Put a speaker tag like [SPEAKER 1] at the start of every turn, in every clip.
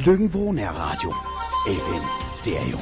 [SPEAKER 1] Løkken-Vrå Nærradio. FM Stereo.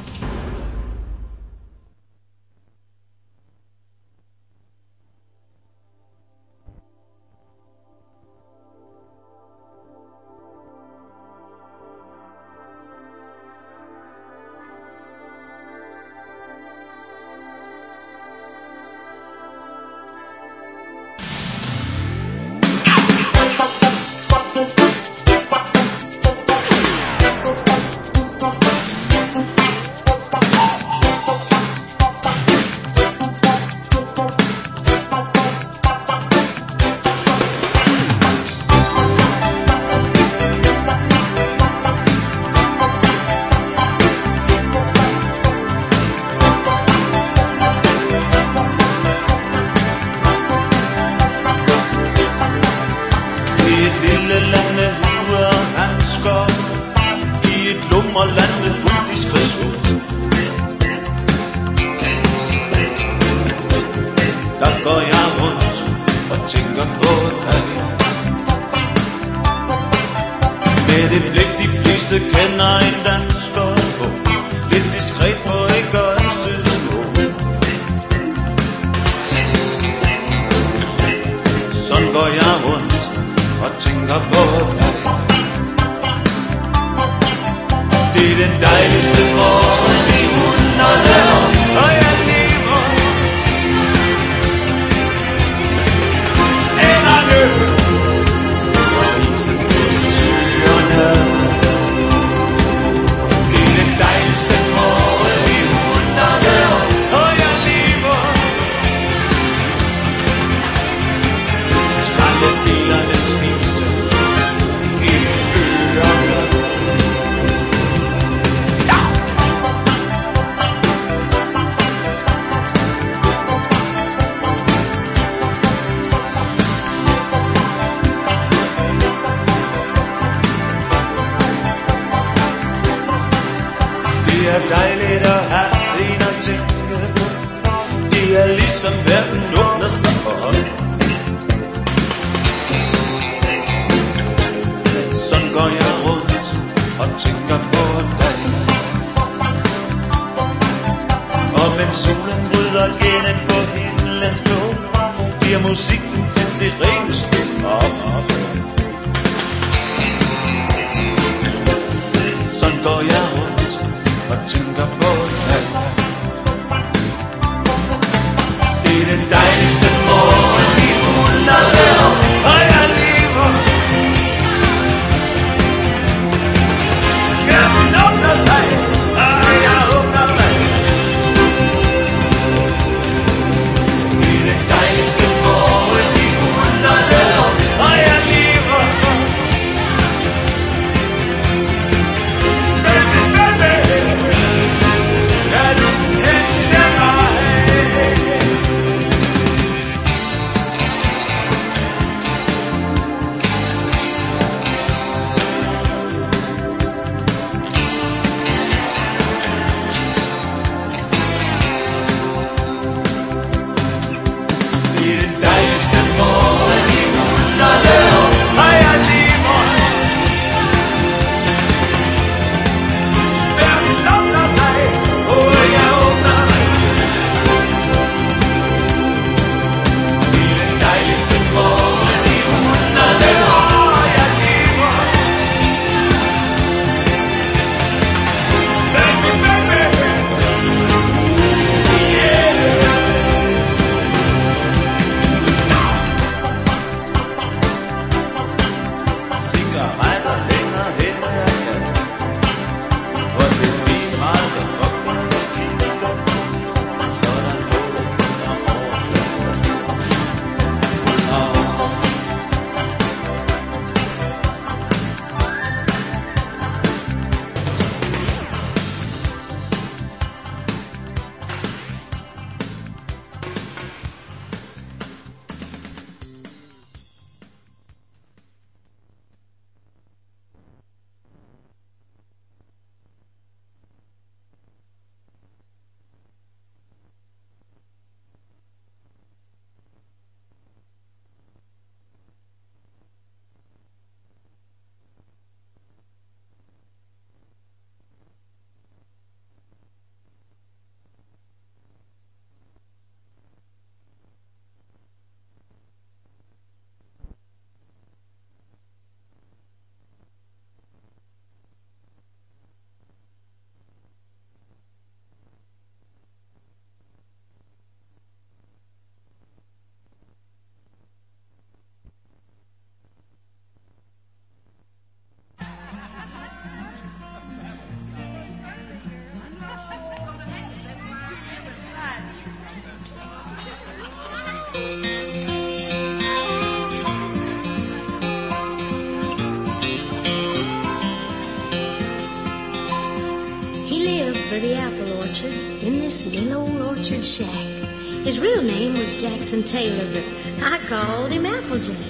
[SPEAKER 2] orchard shack. His real name was Jackson Taylor, but I called him Applejack.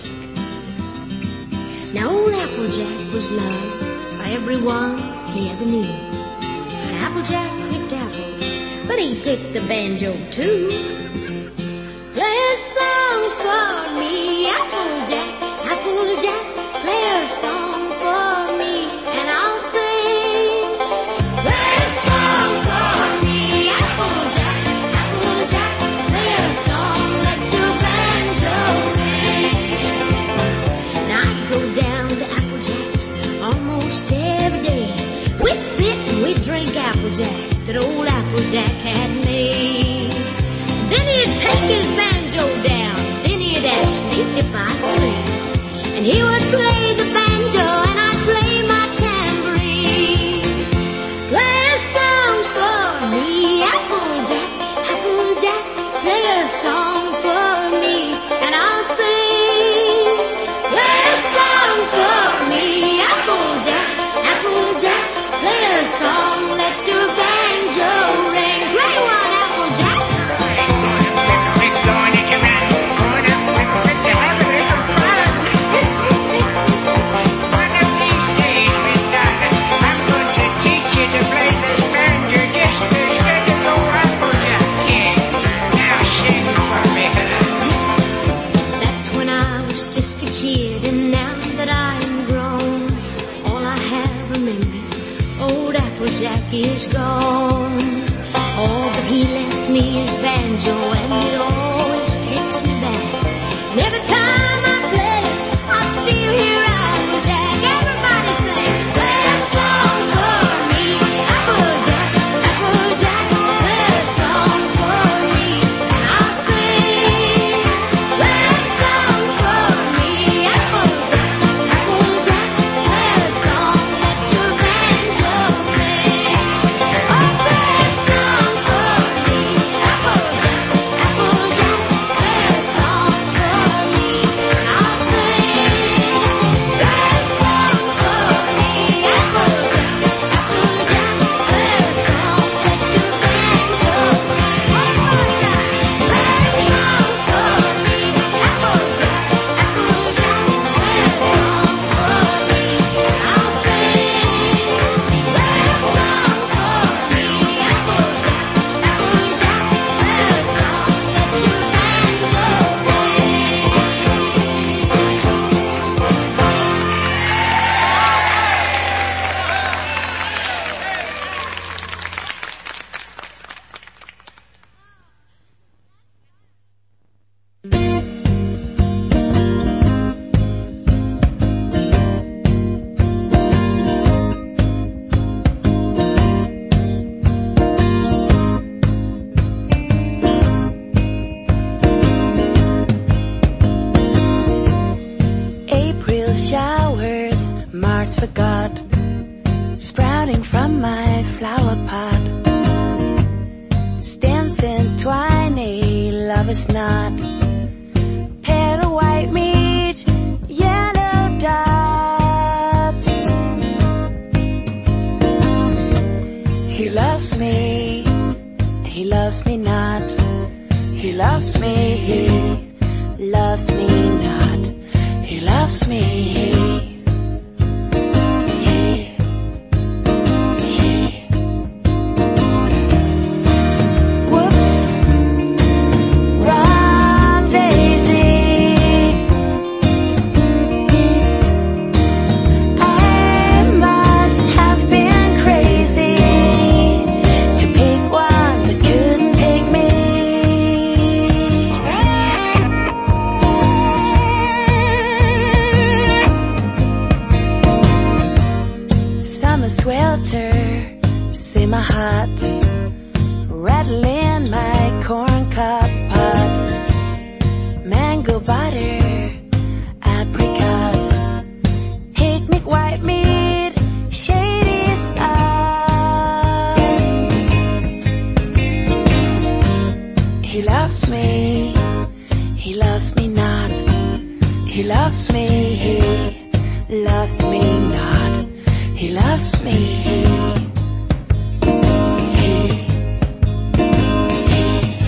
[SPEAKER 2] Now old Applejack was loved by everyone he ever knew. Applejack picked apples, but he picked the banjo too. Play a song for me, Applejack, Applejack, play a song for me, and I'll sing. Play a song for me, Applejack, Applejack, play a song, let your banjo ring. Now I go down to Applejack's almost every day. We'd sit and we'd drink Applejack that old Applejack had made. Then he'd take his banjo down, then he'd ask me if I'd sing. And he would play the banjo and I'd play my tambourine. Play a song for me, Applejack, Applejack, play a song for me, and I'll sing. Play a song for me, Applejack, Applejack, play a song, let your banjo ring. Play one, Applejack. Just a kid, and now that I'm grown, all I have remembers old Applejack is gone. All that he left me is banjo, and it always takes me back. And every time I play it, I still hear Applejack. Everybody sing, play a song for me, Applejack, Applejack, play a song for me, and I'll sing. Play a song for me, Applejack, Applejack, play a song, let your banjo ring. Oh, play a song for me, Applejack, Applejack, play a song for me, and I'll sing. Play a song for me, Applejack, Applejack, play a song, let your banjo ring. One more time. Play a song for me, Applejack, Applejack, play a song for me, and I'll sing. Play a song for me, Applejack, Applejack, play a song, let your banjo
[SPEAKER 3] April showers marked for God, sprouting from my flower pot. Stems entwined, lovers knot, petal white meat, yellow dots. He loves me not. He loves me not. He loves me. Whoops, wrong daisy. I must have been crazy to pick one that couldn't pick me. Summer swelter, simmer hot, rattling my corn cob pot. Mango butter, apricot, picnic white meat, shady spot. He loves me not. He loves me not. He loves me.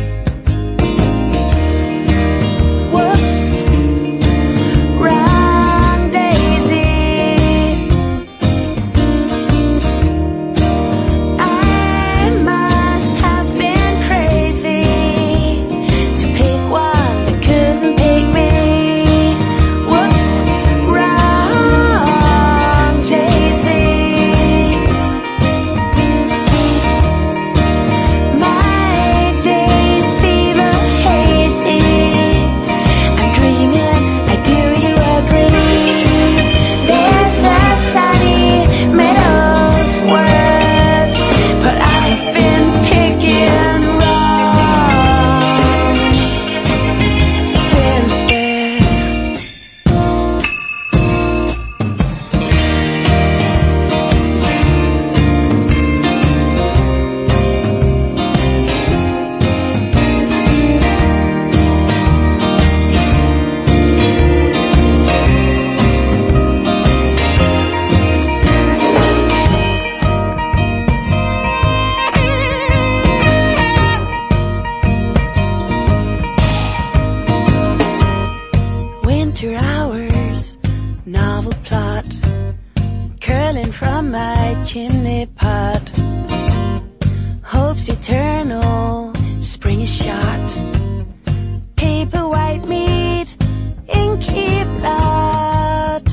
[SPEAKER 3] After hours, novel plot, curling from my chimney pot. Hope's eternal, spring is shot. Paper white meat, inky blot.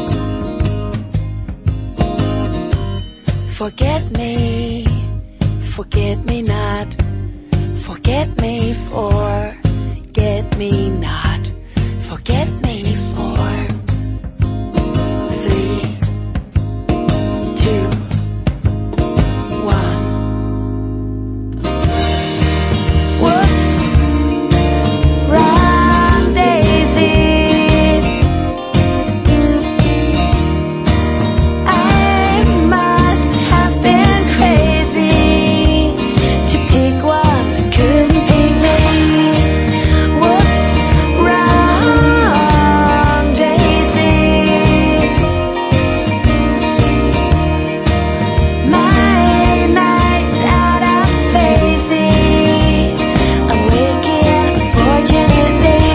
[SPEAKER 3] Forget me not. Forget me, forget me not. Forget me for 3, 2, 1. Whoops, wrong daisy. I must have been crazy to pick one that couldn't pick me. Whoops, wrong daisy. My night's out, I'm lazy. I'm waking, unfortunately.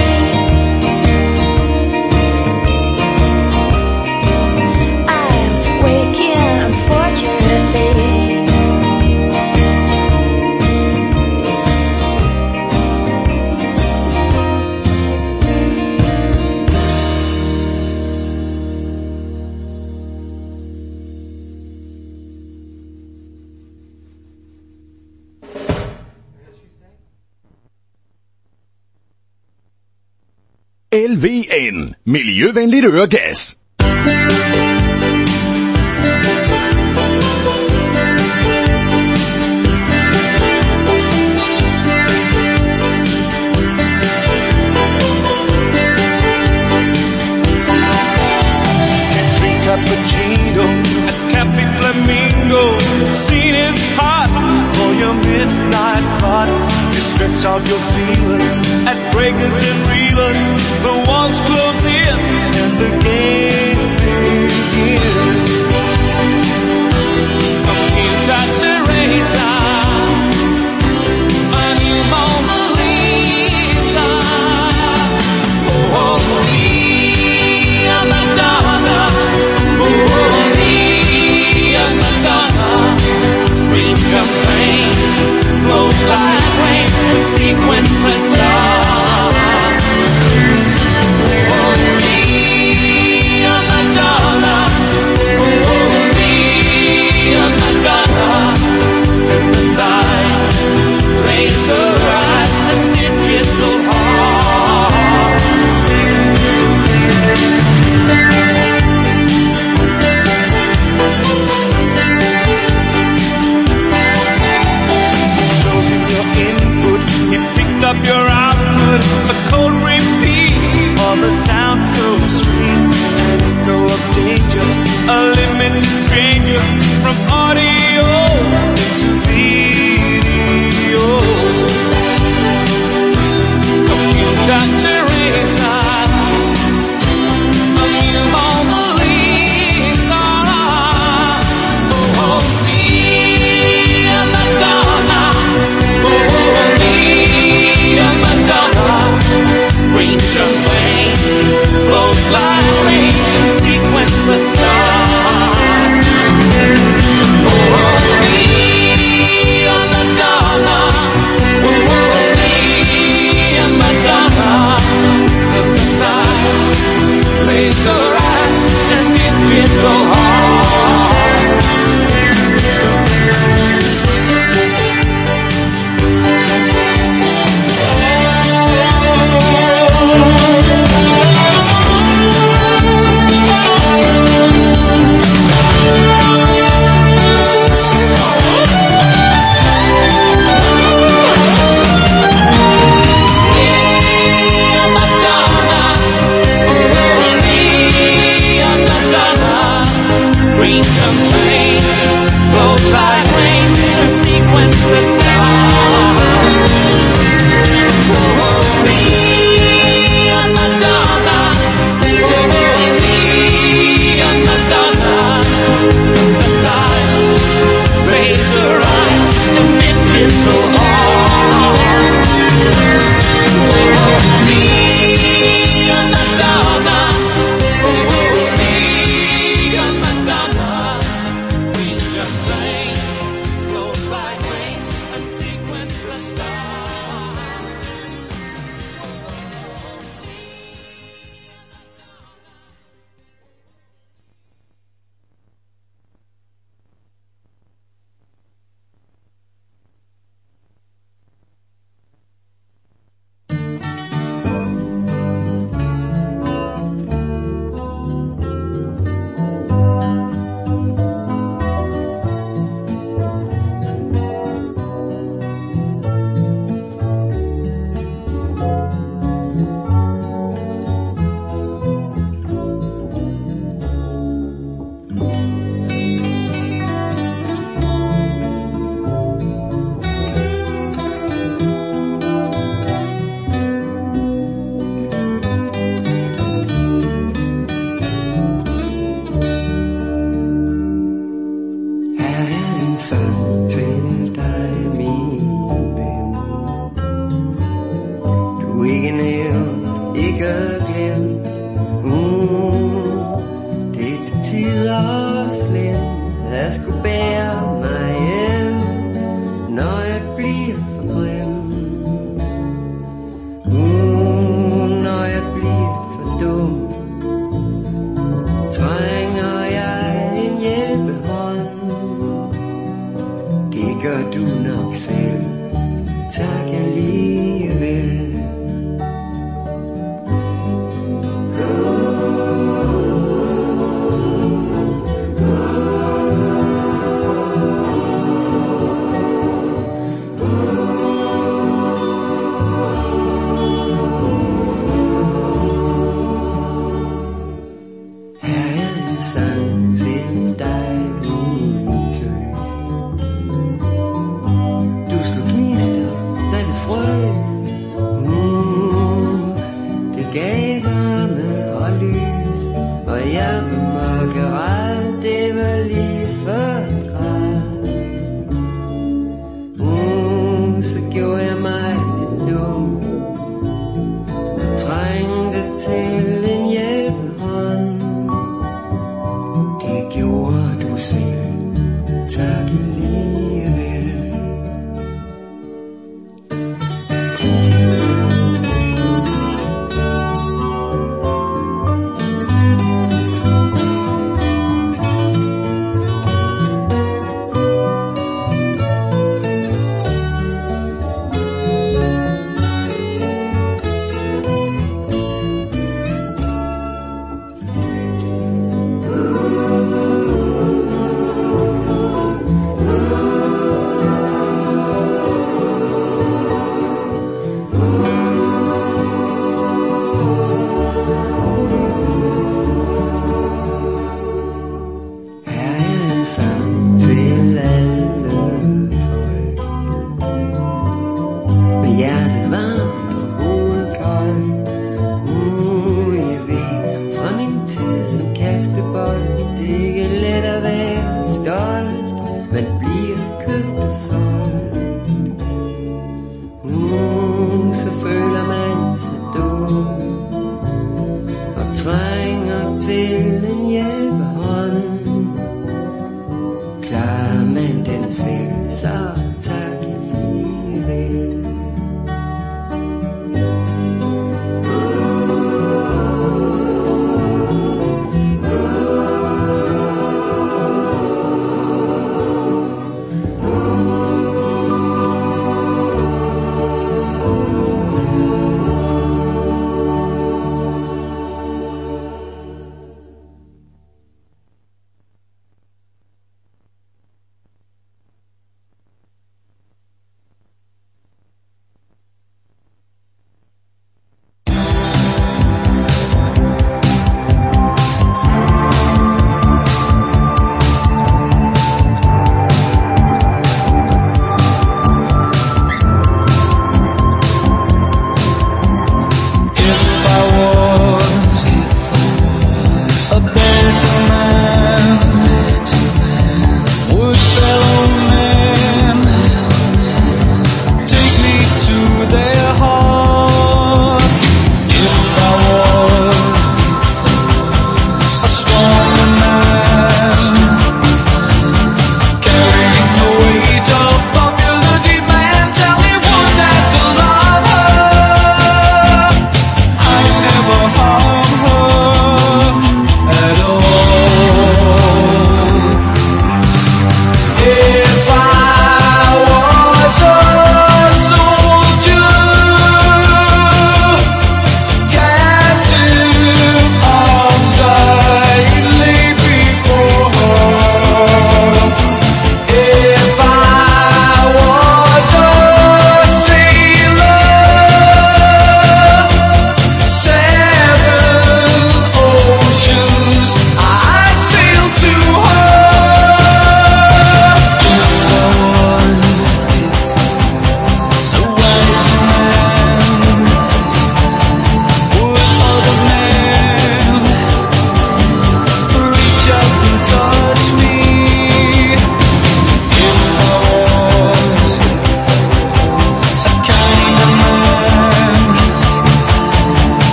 [SPEAKER 3] I'm waking, unfortunately.
[SPEAKER 1] LVN. Miljøvenligt øregas.
[SPEAKER 4] Cappuccino at Cafe Flamingo. Scene is hot for your midnight pot. You stretch out your feelers at breakers and reelers. The walls close in and the game begins. A Pinta Teresa, a new Mona Lisa. Oh, Maria Madonna. Madonna, read champagne, flows like rain, sequence and stars.
[SPEAKER 5] havde glemt. Det er til tider slemt at skulle bære mig hjem, når jeg bliver for grim. Når jeg bliver for dum, trænger jeg en hjælpehånd. Det gør du nok selv, tak alligevel.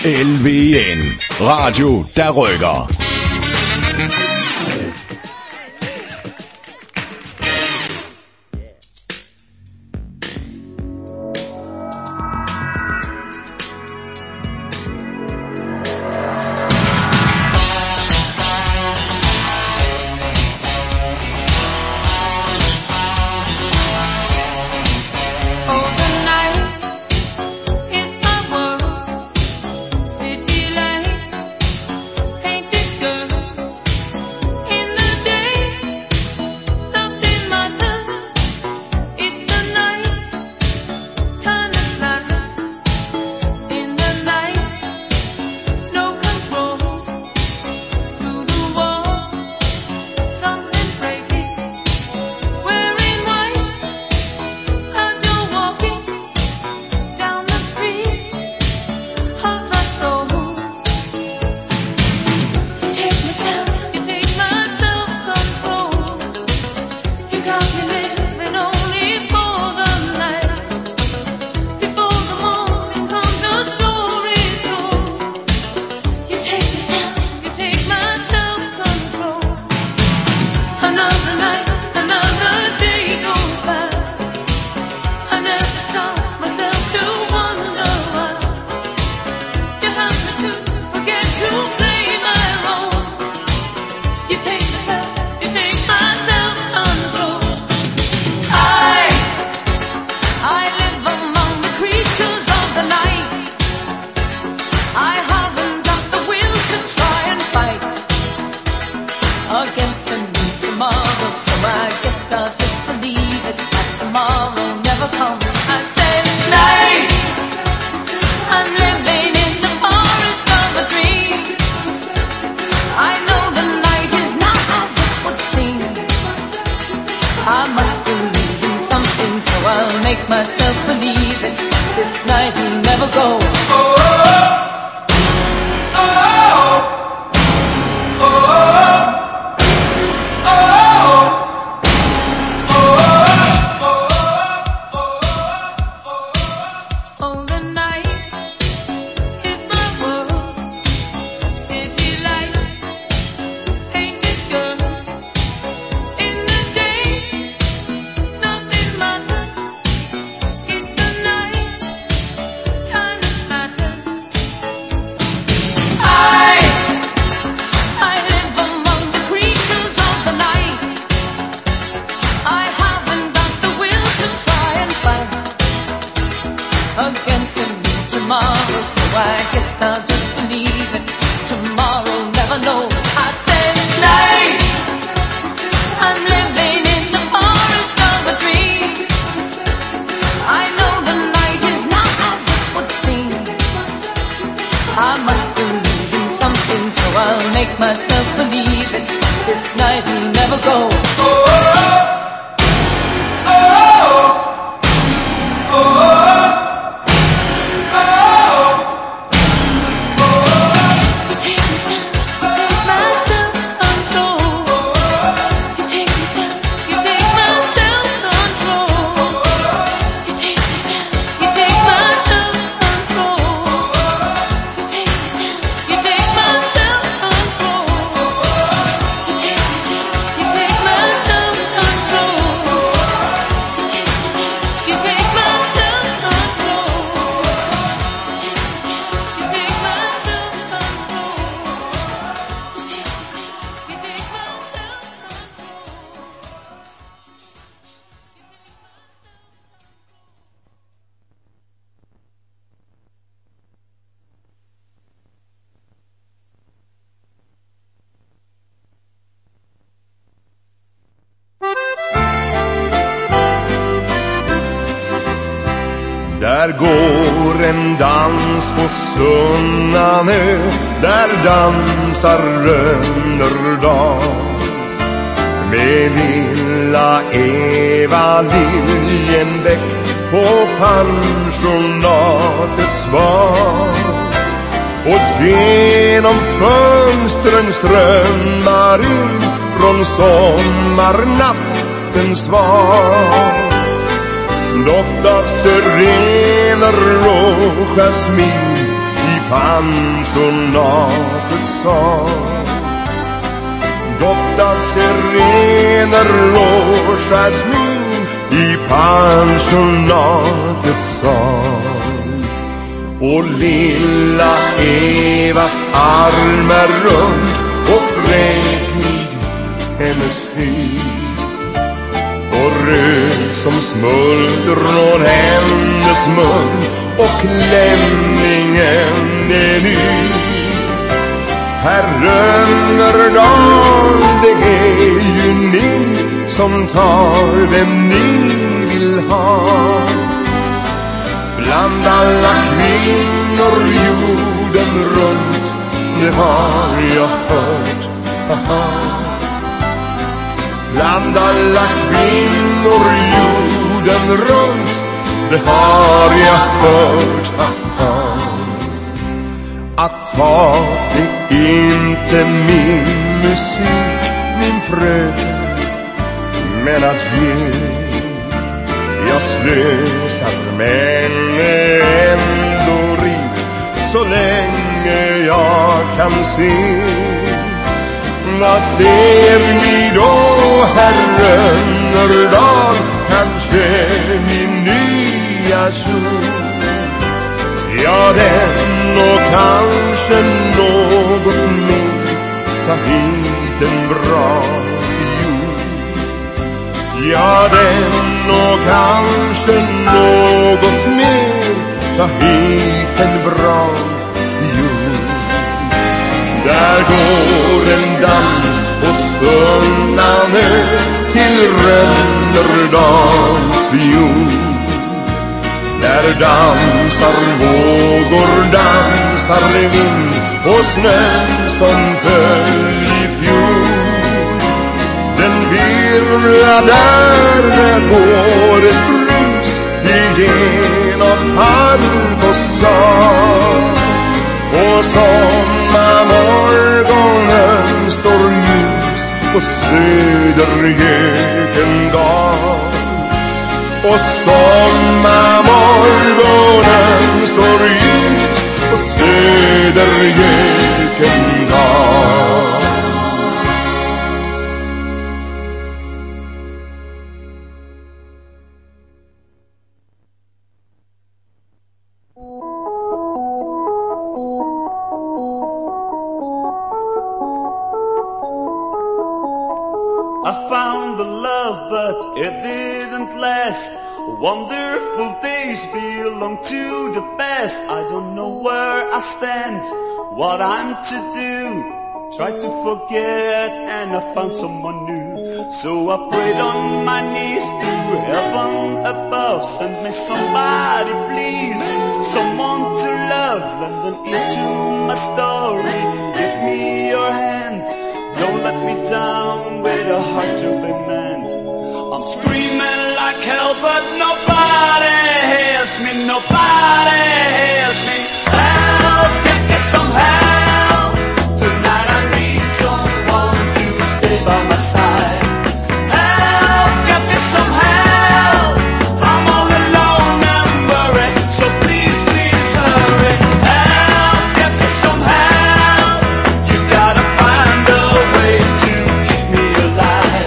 [SPEAKER 1] LVN. Radio, der rykker.
[SPEAKER 4] Där går en dans på Sunnanö, där dansar Rönnerdag. Med lilla Eva Liljenbäck på pensionatets bar. Och genom fönstren strömmar in från sommarnattens svar. Doft av syrener och jasmin i
[SPEAKER 6] pensionatets sal. Doft av sirener, och jasmin i pensionatets sal. Och lilla Evas armar runt och fräknig hennes hy. Och röd som smulter från hennes mun, och klänningen är ny. Herr Rönnerdal, det är ju ni som tar vem ni vill ha. Bland alla kvinnor jorden runt, det har jag hört. Bland alla kvinnor jorden runt, det har jag hört. Att ta det inte min musik, min fröken, men att ge. Jag slösar men är ändå rik så länge jag kan se. Vad ser ni då, herr Rönnerdal, kanske min nya kjol? Ja, den och kanske något mer, ta hit en bra fiol. Ja, den och kanske något mer, ta hit en bra fiol. Där går en dans på Sunnanö till Rönnerdals fiol. Där dansar vågor, dansar vind och snön som föll i fjol. Den virvlar där går ett brus igenom park och stad. Och sommarmorgonen står ljus på Södergökendal. Och sommarmorgonen står ljus på Södergökendal.
[SPEAKER 4] I found the love, but it didn't last. Wonderful days belong to the past. I don't know where I stand, what I'm to do. Tried to forget and I found someone new. So I prayed on my knees to heaven above. Send me somebody please, someone to love. Lend them into my story, give me your hand. Don't let me down with a heart to be mend. I'm screaming like hell, but nobody hears me, nobody hears me. Help, get me some help. Tonight I need someone to stay by my side. Help, get me some help. I'm all alone and worried, so please, please hurry. Help, get me some help. You gotta find a way to keep me alive.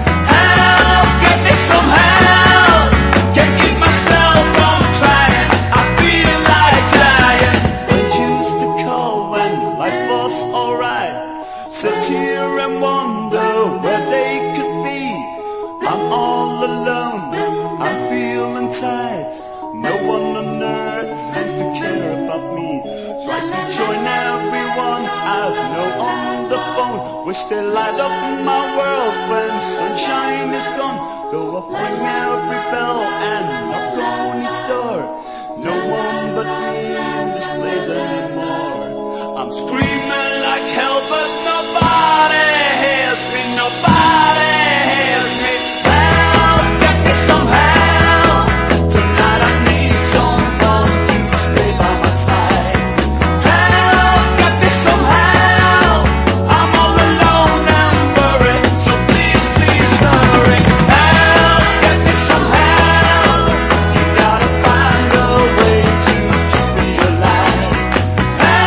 [SPEAKER 4] Help, get me some help. Can't keep myself from trying, I feel like dying. Friends used to call when life was alright. Sit here and wonder where they could be. I'm all alone, I'm feeling tight. No one on earth seems to care about me. Try to join everyone I've known on the phone. Wish they light up my world when sunshine is gone. Though I ring every bell and knock on each door. No one but me in this place anymore. I'm screaming like hell, but nobody hears me, nobody hears me. Help, get me some help. Tonight I need someone to stay by my side. Help, get me some help. I'm all alone and worried, so please, please hurry. Help, get me some help. You gotta find a way to keep me alive. Help.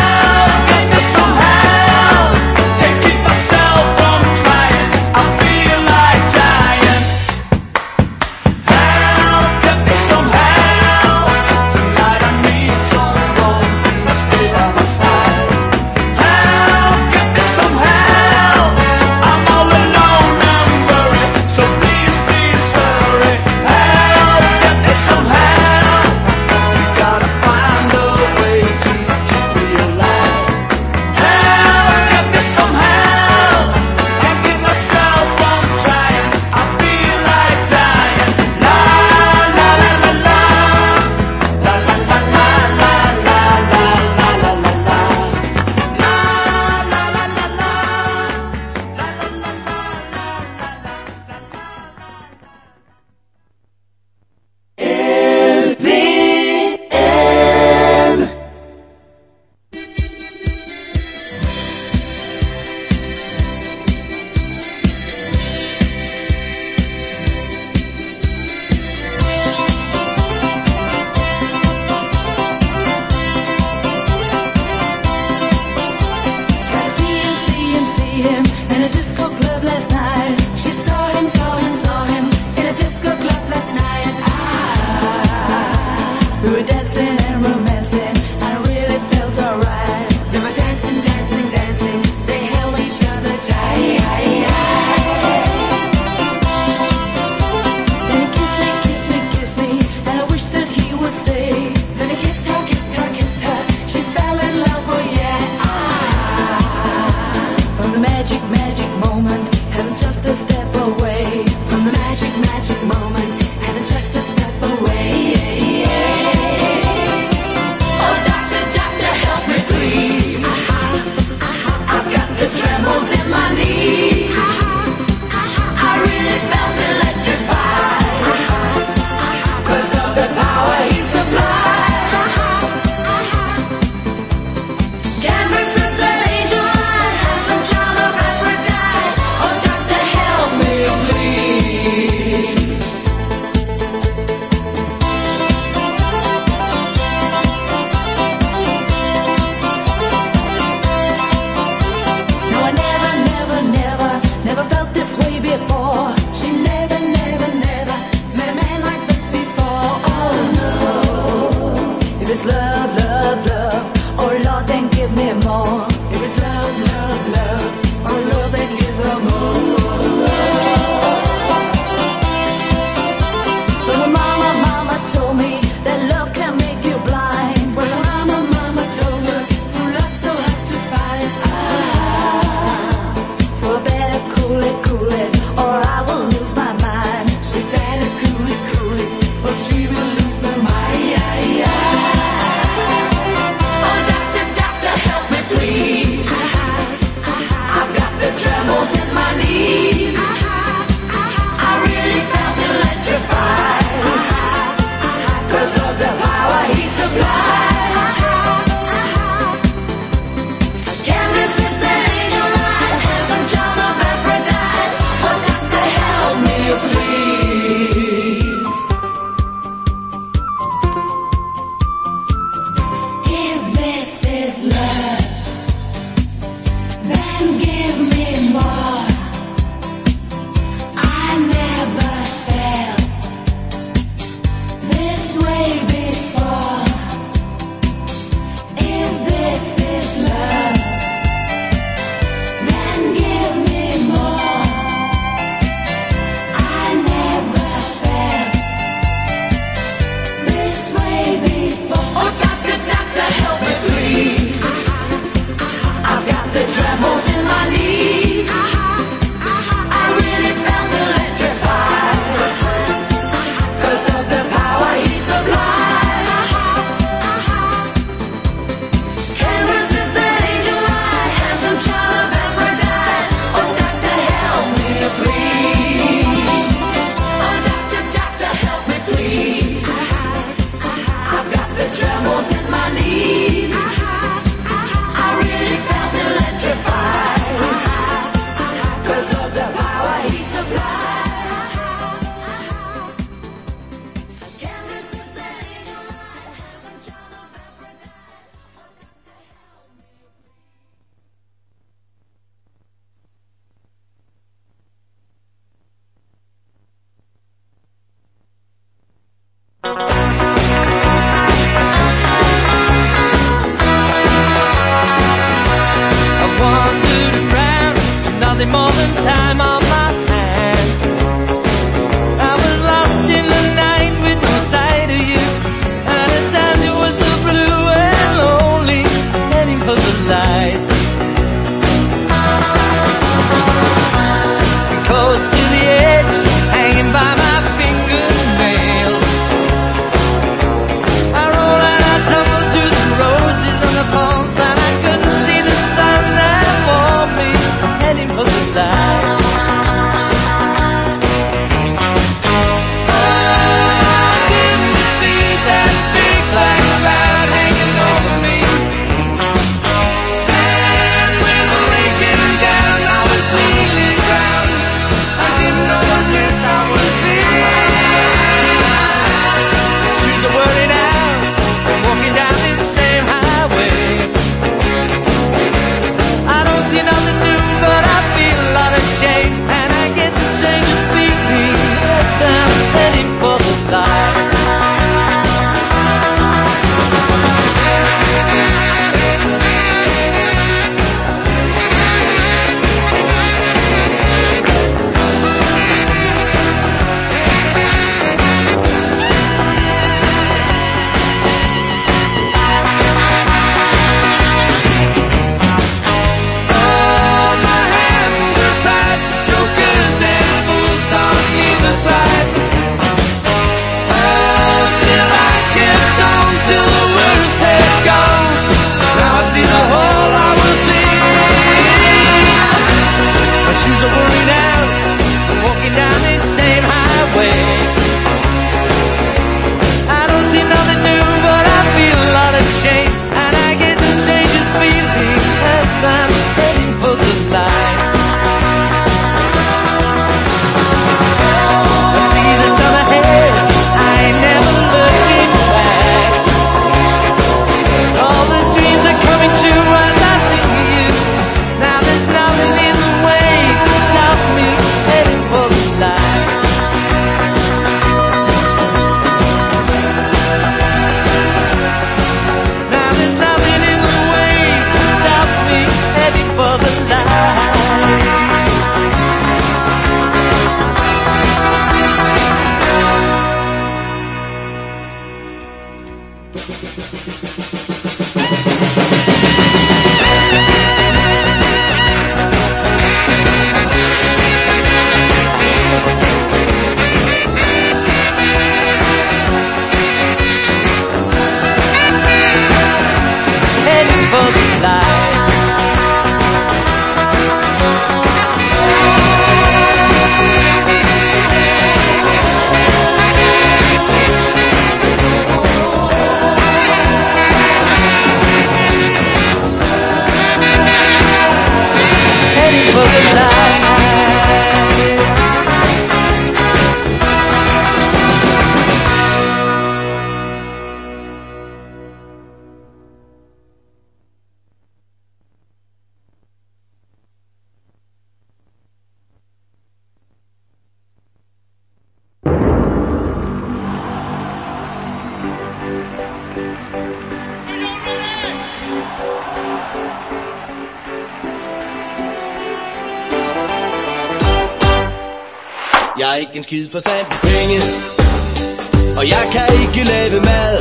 [SPEAKER 7] Jeg har ikke en skid forstand på penge, og jeg kan ikke lave mad.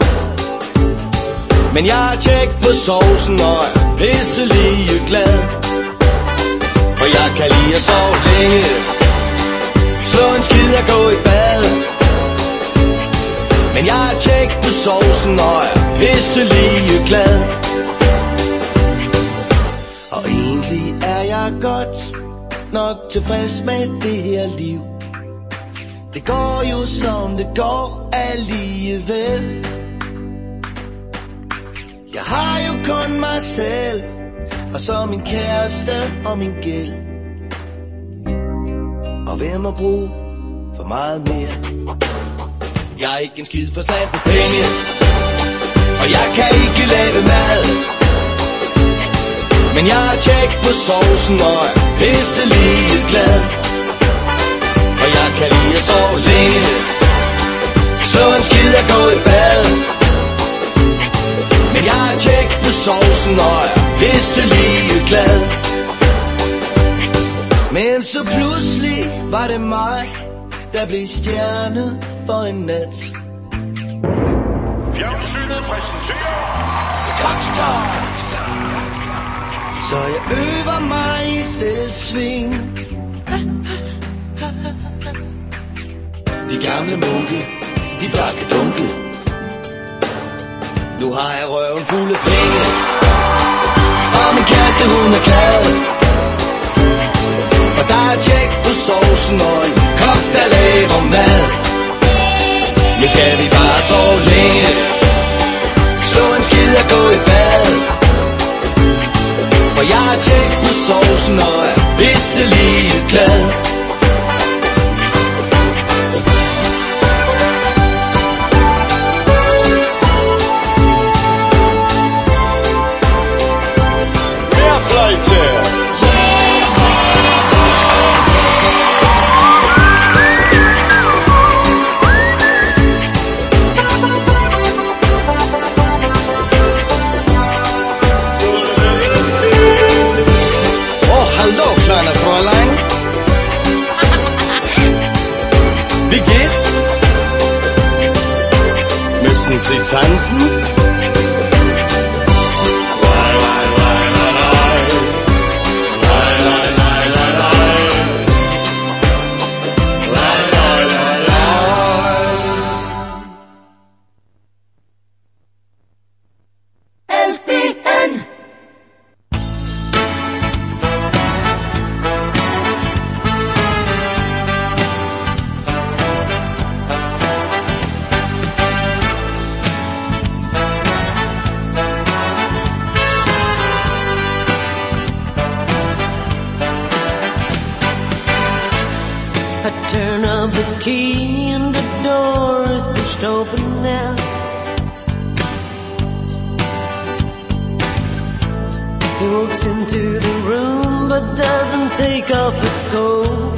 [SPEAKER 7] Men jeg har tjek på sovsen, og er pisselig glad. For jeg kan lide at sove længe, slå en skid og gå i bad. Men jeg har tjek på sovsen, og er pisselig glad. Og egentlig er jeg godt nok tilfreds med det her liv. Det går jo som det går alligevel. Jeg har jo kun mig selv, og så min kæreste og min gæld. Og hvem må bruge for meget mere? Jeg har ikke en skid forstand på penge, og jeg kan ikke lave mad. Men jeg har tjek på sovsen, og er pisselig glad. Og jeg kan lide at sove længe, slå en skid og gå i bad. Men jeg har tjek på sovsen, og er pisselig glad. Men så pludselig var det mig, der blev stjerne for en nat.
[SPEAKER 8] Fjernsynet præsenterer
[SPEAKER 7] The Cockstars. Så jeg øver mig i selvsving. De gamle munke, de drak dunke. Nu har jeg røven fuld af penge, og min kæreste hun er glad. Og der er tjek på sovsen og en kok der laver mad. Nu skal vi bare sove længe, slå en skid og gå i bad. For jeg har tjek på sovsen og er pisselig glad. Tanzen.
[SPEAKER 9] Turn of the key and the door is pushed open now. He walks into the room but doesn't take off his coat.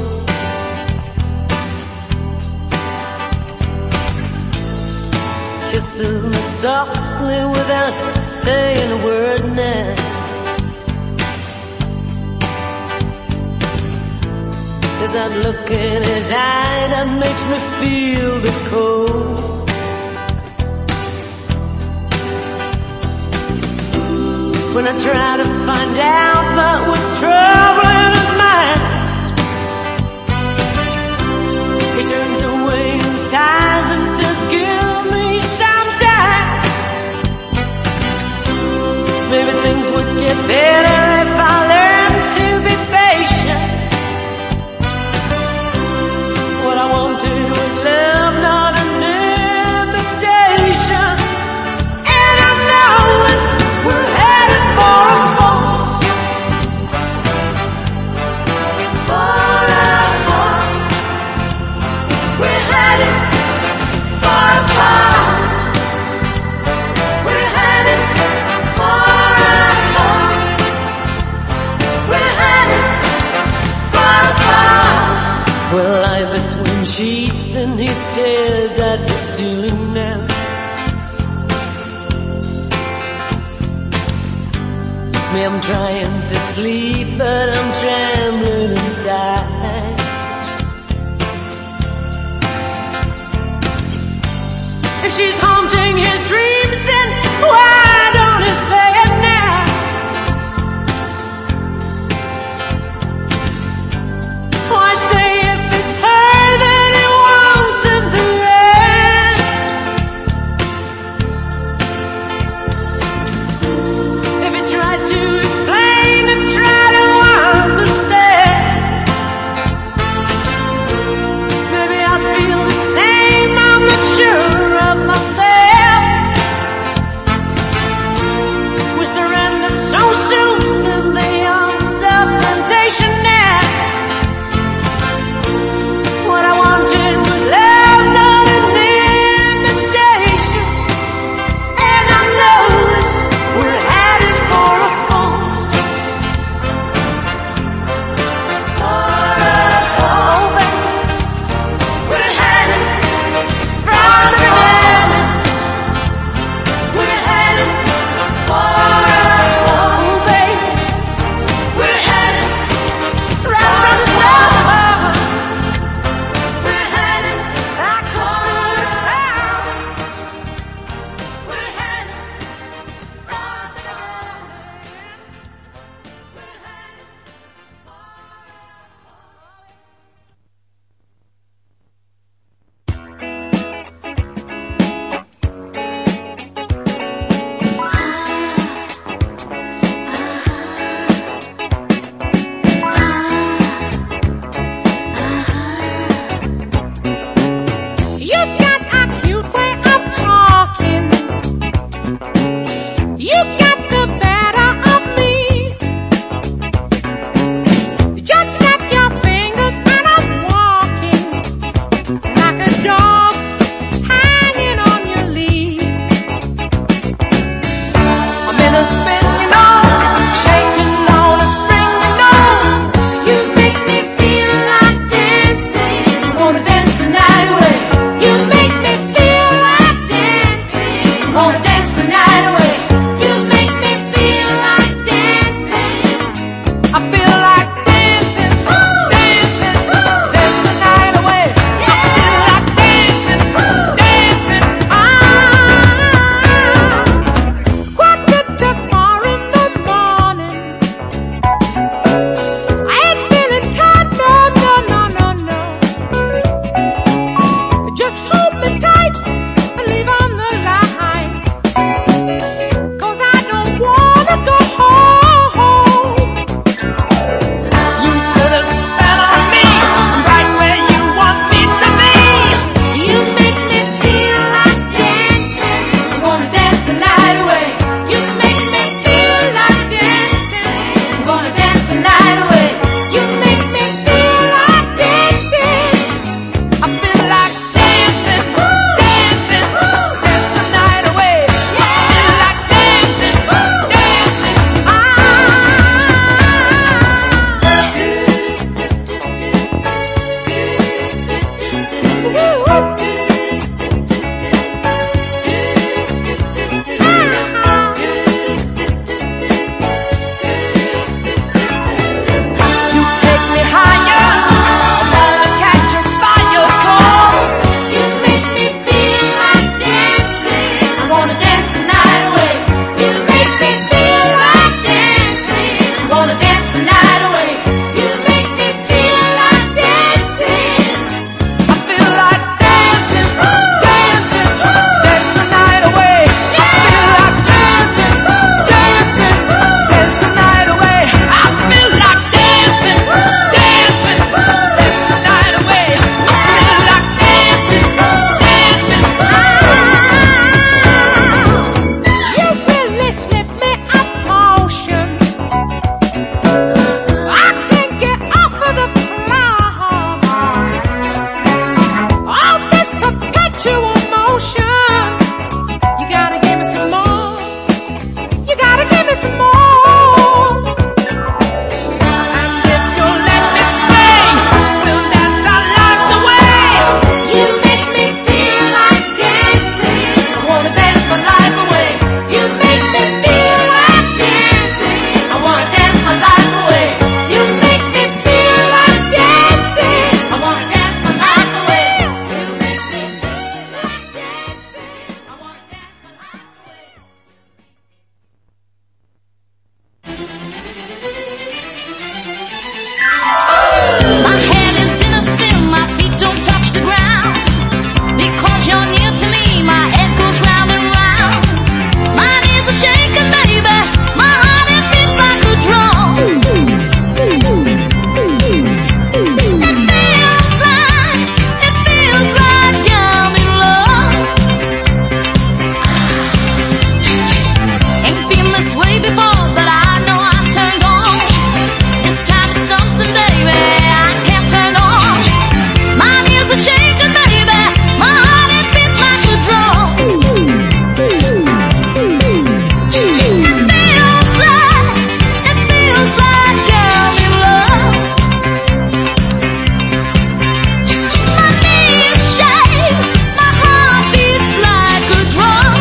[SPEAKER 9] Kisses me softly without saying a word now. There's that look in his eye that makes me feel the cold. when I try to find out but what's troubling his mind. He turns away and sighs and says, give me some time. Maybe things would get better if I learned to be patient. What I want to is love, not an invitation. And I know we're headed for a fall. For a fall. We're headed for a fall. We're headed for a fall. We're headed for a fall. We're lying between sheets and he stares at the ceiling now. Me, I'm trying to sleep, but I'm trembling inside. If she's haunting his dreams, then why don't he say it now? Why stay if it's her that he wants in the end? If he tried to explain and try to understand, maybe I'd feel the same. I'm not sure of myself.
[SPEAKER 2] way before, but I know I'm turned on. This time it's something, baby, I can't turn on. My knees are shaking, baby, my heart it beats like a drum. It feels like girl in love. My knees shake, my heart beats like a drum.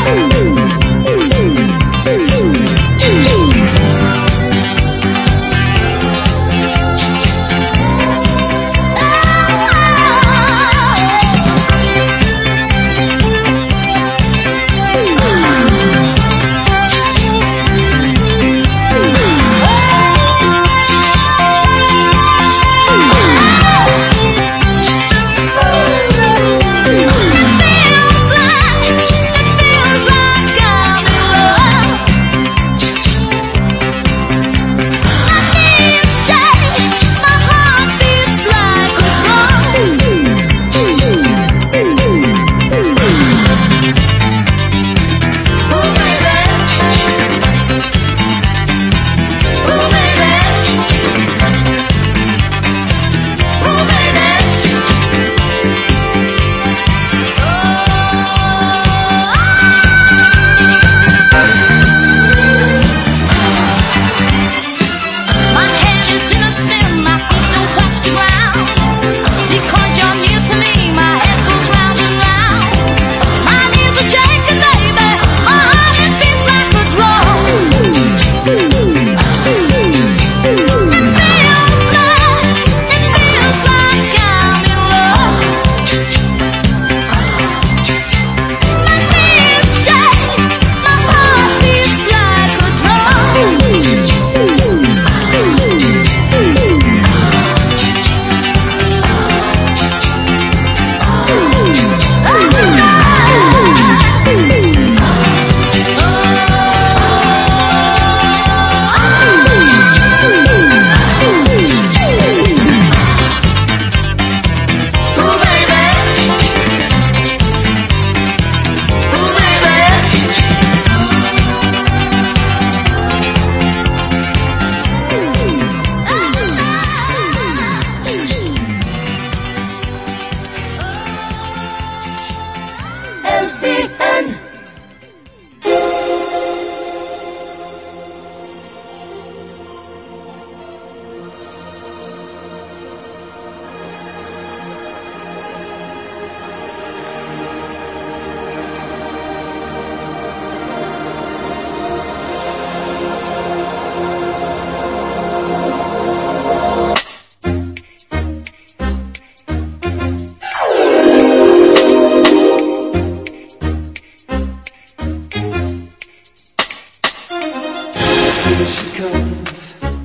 [SPEAKER 5] Here she comes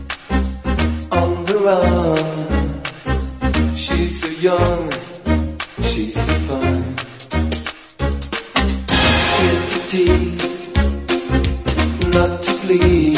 [SPEAKER 5] on the run. She's so young, she's so fun. Here to tease, not to flee.